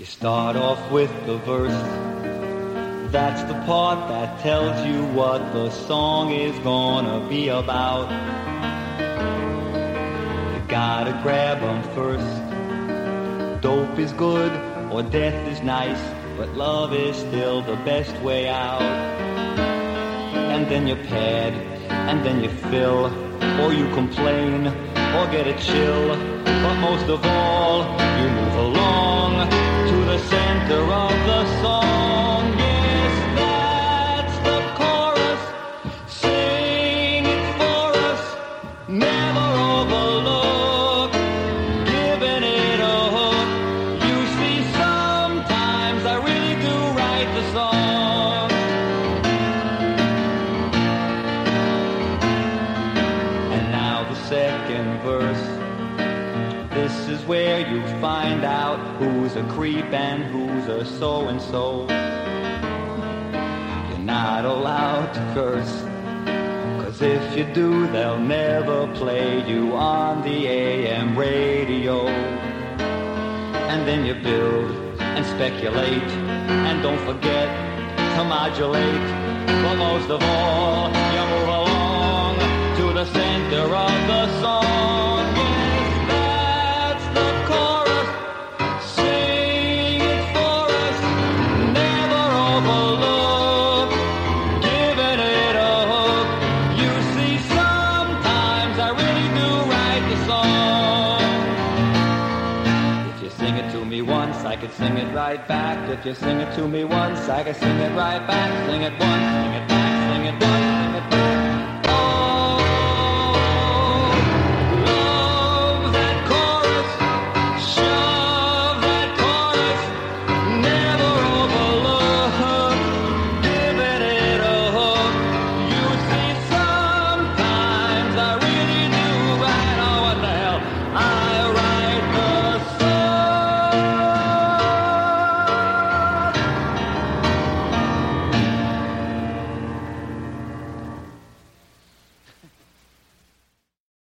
You start off with the verse. That's the part that tells you what the song is gonna be about. You gotta grab 'em first. Dope is good or death is nice, but love is still the best way out. And then you pad, and then you fill, or you complain, or get a chill. But most of all, you move along to the center of the song. Yes, that's the chorus. Sing it for us, never overlook, giving it a hook. You see, sometimes I really do write the song. And now the second verse. This is where you find out who's a creep and who's a so-and-so. You're not allowed to curse, 'cause if you do, they'll never play you on the AM radio. And then you build and speculate, and don't forget to modulate. But most of all, you move along to the center of the song. I could sing it right back. If you sing it to me once, I could sing it right back. Sing it once, sing it back, sing it once.